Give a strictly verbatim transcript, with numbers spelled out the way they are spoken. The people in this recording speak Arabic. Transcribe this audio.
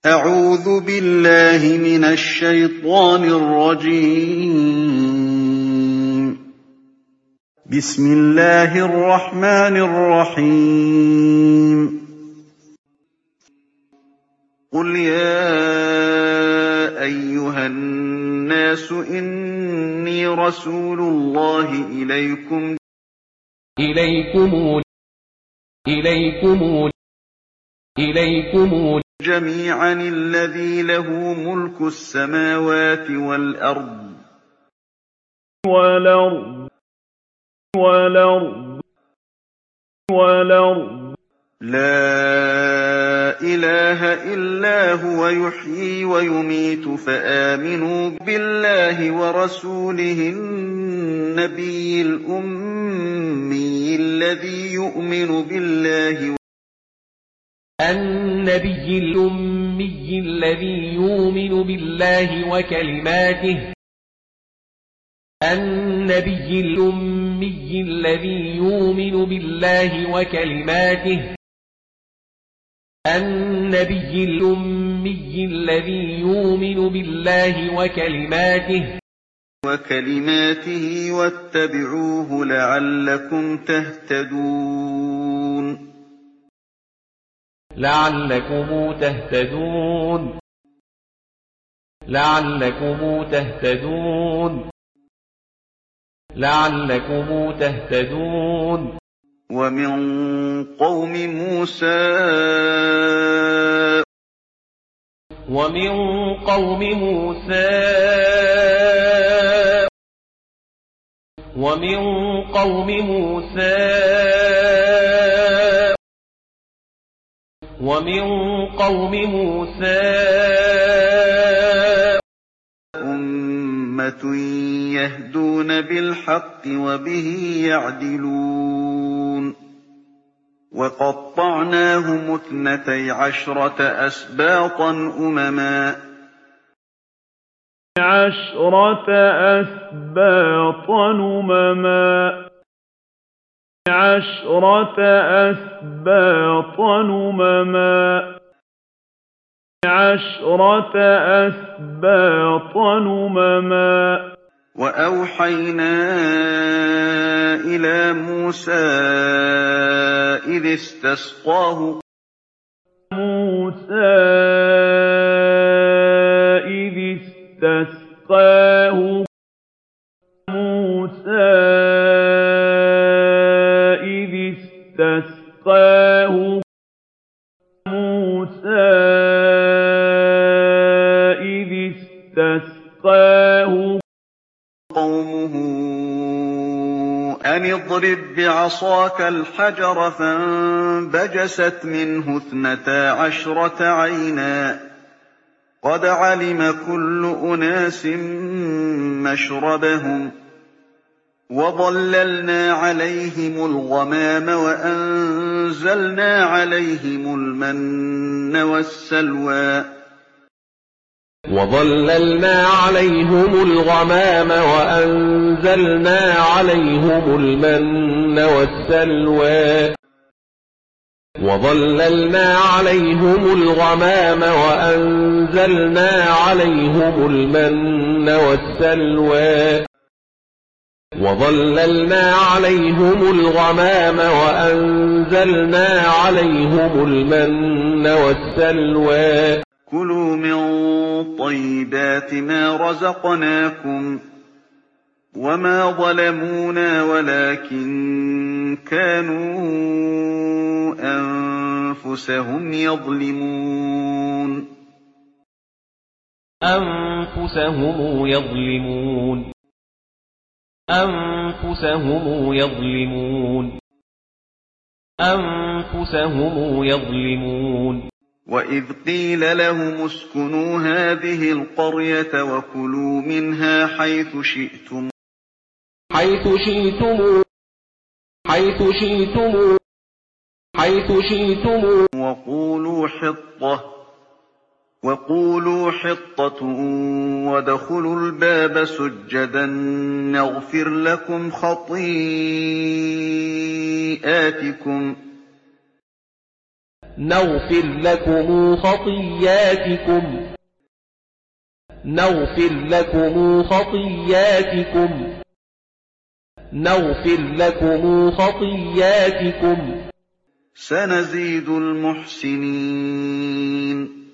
أعوذ بالله من الشيطان الرجيم. بسم الله الرحمن الرحيم. قل يا أيها الناس إني رسول الله إليكم إليكم إليكم إليكم جميعا الذي له ملك السماوات والأرض والأرض والأرض والأرض لا إله إلا هو يحيي ويميت فآمنوا بالله ورسوله النبي الأمي الذي يؤمن بالله النبي الأمي الذي يؤمن بالله وكلماته النبي الأمي الذي يؤمن بالله وكلماته النبي الأمي الذي يؤمن بالله وكلماته وكلماته واتبعوه لعلكم تهتدون لعلكم تهتدون لعلكم تهتدون لعلكم تهتدون ومن قوم موسى ومن قوم موسى ومن قوم موسى ومن قوم موسى أمة يهدون بالحق وبه يعدلون وقطعناهم اثنتي عشرة أسباطا أمما عشرة أسباطا أمما عشرة أسباطا أمما عشرة أسباطا أمما وأوحينا إلى موسى إذ استسقاه موسى إذ استسقاه موسى إذ استسقاه موسى إذ استسقاه قومه أن اضرب بعصاك الحجر فانبجست منه اثنتا عشرة عينا قد علم كل أناس مشربهم وظللنا عليهم الغمام وأنزلنا عليهم المن والسلوى وظللنا عليهم الغمام وأنزلنا عليهم المن والسلوى وظللنا عليهم الغمام وأنزلنا عليهم المن والسلوى وظللنا عليهم الغمام وأنزلنا عليهم المن والسلوى كلوا من طيبات ما رزقناكم وما ظلمونا ولكن كانوا أنفسهم يظلمون أنفسهم يظلمون أنفسهم يظلمون أنفسهم يظلمون وإذ قيل لهم اسكنوا هذه القرية وكلوا منها حيث شئتم حيث شئتم حيث شئتم حيث شئتم وقولوا حطة وقولوا حطة وادخلوا الباب سجدا نغفر لكم خطيئاتكم نغفر لكم خطياتكم نغفر لكم خطياتكم نغفر لكم خطياتكم سنزيد المحسنين